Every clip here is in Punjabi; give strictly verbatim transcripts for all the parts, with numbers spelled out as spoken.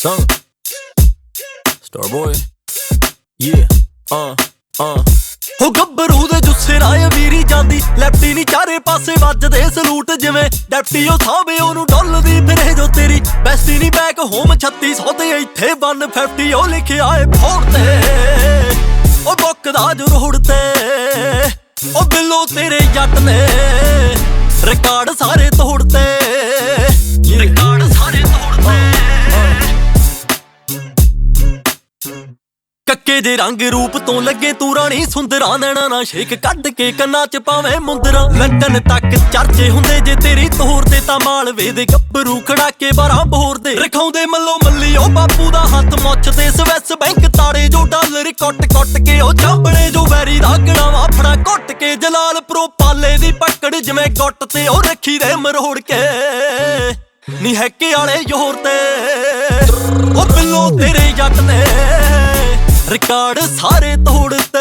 Song Starboy Yeah uh uh ਹੋ ਗੱਭਰੂ ਦੇ ਜੁੱਸੇ ਰਾਏ ਵੀਰੀ ਜਾਂਦੀ ਲੈਫਟੀ ਨੀ ਚਾਰੇ ਪਾਸੇ ਵੱਜਦੇ ਸਲੂਟ ਜਿਵੇਂ ਡੈਪਟੀ ਉਹ ਸਾਹਵੇ ਉਹਨੂੰ ਡੋਲਦੀ ਫਿਰੇ ਜੋ ਤੇਰੀ ਬੈਸਟੀ ਨੀ ਬੈਕ ਹੋਮ ਛੱਤੀ ਸੌ ਤੇ ਇੱਥੇ ਇੱਕ ਸੌ ਪਚਾਸ ਉਹ ਲਿਖਿਆ ਏ ਫੋੜ ਤੇ ਉਹ ਬੁੱਕਦਾ ਜੋ ਰੋੜ ਤੇ ਉਹ ਬਿੱਲੋ ਤੇਰੇ ਜੱਟ ਨੇ ਰਿਕਾਰਡ ਸਾਰੇ ਤੋੜਤੇ ਰਿਕਾਰਡ ਸਾਰੇ ਤੋੜਤੇ ਕੱਕੇ ਦੇ ਰੰਗ ਰੂਪ ਤੋਂ ਲੱਗੇ ਤੂੰ ਰਾਣੀ ਸੁੰਦਰਾਂ ਨੈਣਾ ਨਾ ਸ਼ੇਕ ਕੱਢ ਕੇ ਕੰਨਾਂ ਚ ਪਾਵੇਂ ਮੁੰਦਰਾਂ ਲੰਡਨ ਤੱਕ ਚਰਚੇ ਹੁੰਦੇ ਜੇ ਤੇਰੀ ਤੋਰ ਤੇ ਤਾਂ ਮਾਲਵੇ ਦੇ ਗੱਭਰੂ ਖੜਾ ਕੇ ਬਾਰਾਂ ਬੋਰ ਦੇ ਰਖਾਉਂਦੇ ਮੱਲੋ ਮੱਲੀ ਉਹ ਬਾਪੂ ਦਾ ਹੱਥ ਮੁੱਛ ਤੇ ਸਵਿਸ ਬੈਂਕ ਤਾੜੇ ਜੋ ਡਾਲਰ ਕੁੱਟ ਕੁੱਟ ਕੇ ਉਹ ਚਾਂਬੜੇ ਜੋ ਵੈਰੀ ਦਾ ਗਣਾਵਾ ਫੜਾ ਘੁੱਟ ਕੇ ਜਲਾਲਪੁਰੋਂ ਪਾਲੇ ਦੀ ਪਕੜ ਜਿਵੇਂ ਗੁੱਟ ਤੇ ਉਹ ਰੱਖੀ ਦੇ ਮਰੋੜ ਕੇ ਨੀ ਹੈਕੇ ਵਾਲੇ ਜ਼ੋਰ ਤੇ ਉਹ ਬਿੱਲੋ ਤੇਰੇ ਜੱਟ ਨੇ ਰਿਕਾਰਡ ਸਾਰੇ ਤੋੜਤੇ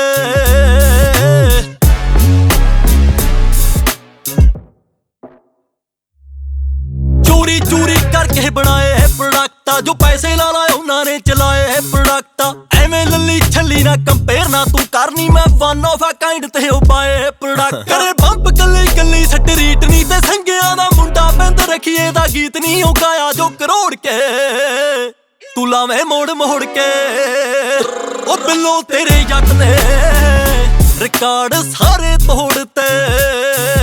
ਚੋਰੀ ਚੋਰੀ ਕਰਕੇ ਬਣਾਏ ਹੈ ਪ੍ਰੋਡਕਟ ਜੋ ਪੈਸੇ ਲਾ ਲਾਏ ਉਹਨਾਂ ਨੇ ਚਲਾਏ ਹੈ ਪ੍ਰੋਡਕਟ ਐਵੇਂ ਲੱਲੀ ਛੱਲੀ ਨਾ ਕੰਪੇਅਰ ਨਾ ਤੂੰ ਕਰਨੀ ਮੈਂ ਵਨ ਆਫ ਅ ਕਾਈਂਡ ਤੇ ਉਹ ਪਾਏ ਪ੍ਰੋਡਕਟ ਕਰੇ ਬੰਪ ਕੱਲੀ ਕੱਲੀ ਸਟਰੀਟ ਨਹੀਂ ਤੇ ਸੰਗਿਆਂ ਦਾ ਮੁੰਡਾ ਬੰਦ ਰਖੀਏ ਦਾ ਗੀਤ ਨਹੀਂ ਉਹ ਗਾਇਆ ਜੋ ਕਰੋੜ ਕੇ ਤੂੰ ਲਾਵੇਂ ਮੋੜ ਮੋੜ ਕੇ ਉਹ ਬਿੱਲੋ ਤੇਰੇ ਜੱਟ ਨੇ ਰਿਕਾਰਡ ਸਾਰੇ ਤੋੜਤੇ।